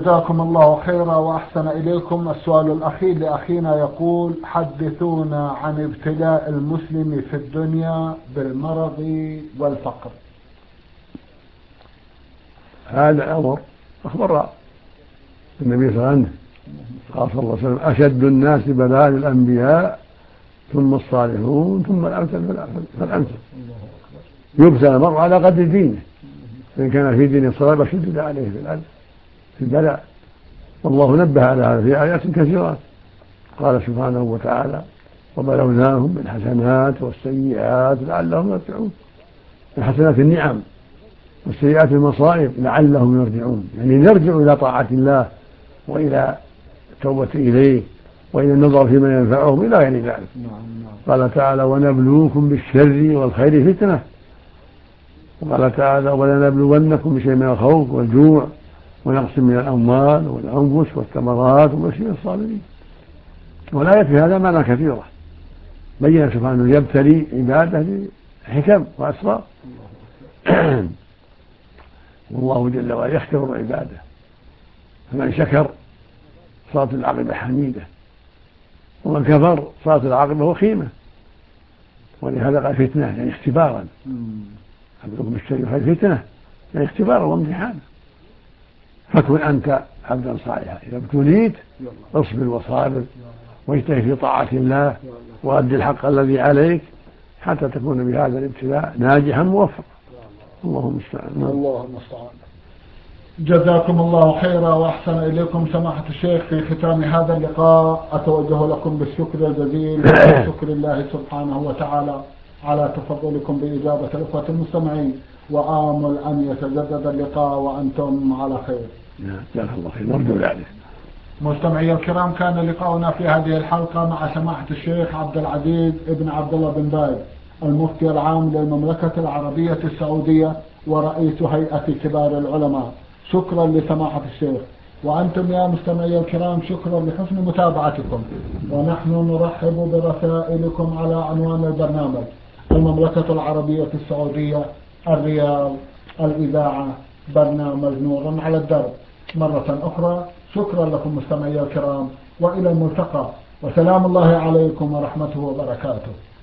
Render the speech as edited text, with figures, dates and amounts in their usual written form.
جزاكم الله خيرا وأحسن إليكم. السؤال الأخير لأخينا يقول: حدثونا عن ابتلاء المسلم في الدنيا بالمرض والفقر. هذا الأمر أخبر النبي صلى الله عليه وسلم قال صلى الله عليه وسلم: أشد الناس بلاء الأنبياء ثم الصالحون ثم الأمثل فالأمثل. يبتلى المرء على قدر دينه، فإن كان في دين الصلاة شدد عليه في البلاء، والله نبه على هذا في آيات كثيرة. قال سبحانه وتعالى: وبلوناهم بالحسنات والسيئات لعلهم يرجعون. الحسنات النعم والسيئات المصائب لعلهم يرجعون، يعني نرجع إلى طاعة الله وإلى التوبة إليه وإلى النظر فيما ينفعهم إلى غير ذلك. قال تعالى: ونبلوكم بالشر والخير فتنة. وقال تعالى: ولنبلونكم بشيء من الخوف والجوع ونقص من الأموال والأنفس والثمرات وبشر الصابرين. والآية في هذا معنى كثيرة، بين سبحانه يبتلي عباده لحكم وأسرار والله جل وعلا يختبر عباده، فمن شكر صارت العاقبة حميدة، ومن كفر صارت العاقبة وخيمة. ولهذا قال فتنة يعني اختبارا. عبدكم بالشر والخير فتنة يعني اختبارا وامتحانا. فكن أنت عبدا صالحا، إذا ابتليت اصبر وصابر واجتهد في طاعة الله وأدي الحق الذي عليك حتى تكون بهذا الابتلاء ناجحا موفقا. اللهم استعان. اللهم استعان. جزاكم الله خيرا وأحسن إليكم سماحة الشيخ. في ختام هذا اللقاء أتوجه لكم بالشكر الجزيل وشكر الله سبحانه وتعالى على تفضلكم بإجابة الأخوة المستمعين، وآمل أن يتجدد اللقاء وأنتم على خير. جزاك الله خير، نرجو ذلك. مستمعي الكرام، كان لقاؤنا في هذه الحلقة مع سماحة الشيخ عبد العزيز ابن عبد الله بن باز، المفتي العام للمملكة العربية السعودية ورئيس هيئة كبار العلماء. شكرا لسماحة الشيخ. وأنتم يا مستمعي الكرام شكرا لحسن متابعتكم، ونحن نرحب برسائلكم على عنوان البرنامج: المملكة العربية السعودية، الرياض، الإذاعة، برنامج نور على الدرب. مرة أخرى شكرا لكم مستمعي الكرام، وإلى الملتقى، وسلام الله عليكم ورحمته وبركاته.